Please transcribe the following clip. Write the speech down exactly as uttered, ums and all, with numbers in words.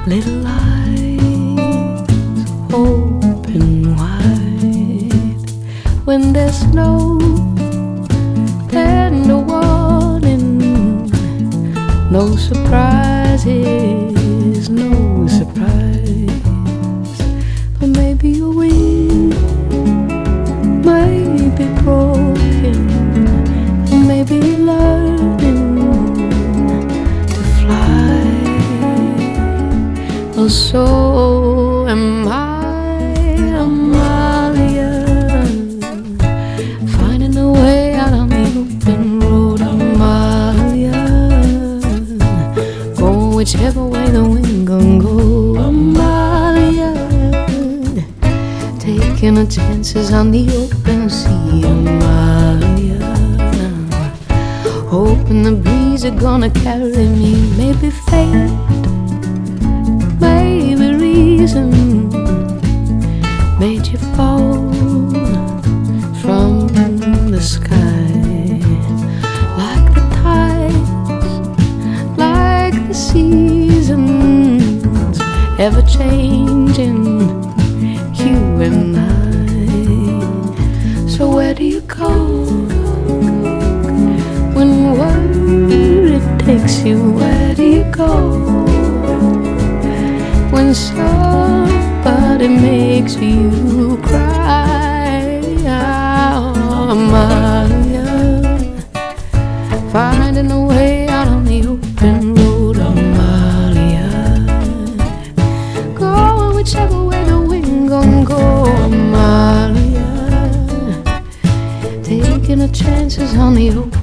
little eyes open wide. When there's no tender warning, no surprises, no surprise. But maybe your wing may be broken, and maybe you're learning to fly. Well, so am I, Amalia, finding a way out on the open road, Amalia, going whichever way the wind gon' go, Amalia, taking the chances on the open sea, Amalia, hoping the breeze are gonna carry me. Maybe fate, maybe reason made you fall from the sky, like the tides, like the seasons, ever changing, you and I. So where do you go when worry takes you? Where do you go when somebody makes you cry? Oh, Amalia, finding a way out on the open road, Amalia, going whichever way the wind gon' go, Amalia, taking the chances on the open